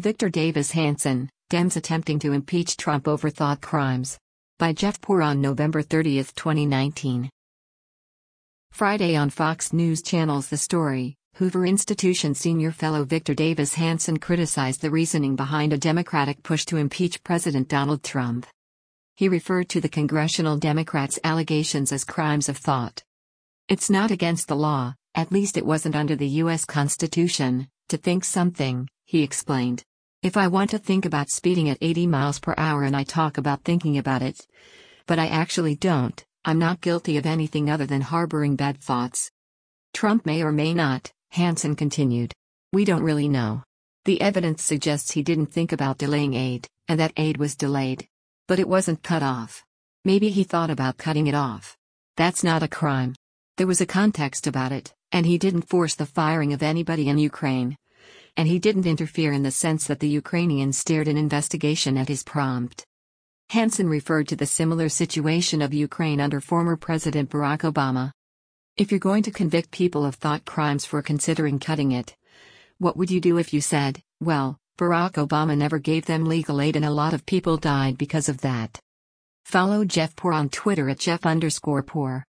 Victor Davis Hanson, Dems attempting to impeach Trump over thought crimes. By Jeff Poor on November 30, 2019. Friday on Fox News Channel's The Story, Hoover Institution senior fellow Victor Davis Hanson criticized the reasoning behind a Democratic push to impeach President Donald Trump. He referred to the congressional Democrats' allegations as crimes of thought. It's not against the law, at least it wasn't under the U.S. Constitution, to think something, he explained. If I want to think about speeding at 80 miles per hour and I talk about thinking about it, but I actually don't, I'm not guilty of anything other than harboring bad thoughts. Trump may or may not, Hanson continued. We don't really know. The evidence suggests he didn't think about delaying aid, and that aid was delayed. But it wasn't cut off. Maybe he thought about cutting it off. That's not a crime. There was a context about it, and he didn't force the firing of anybody in Ukraine. And he didn't interfere in the sense that the Ukrainians steered an investigation at his prompt. Hanson referred to the similar situation of Ukraine under former President Barack Obama. If you're going to convict people of thought crimes for considering cutting it, what would you do if you said, well, Barack Obama never gave them legal aid and a lot of people died because of that? Follow Jeff Poor on Twitter at Jeff_Poor.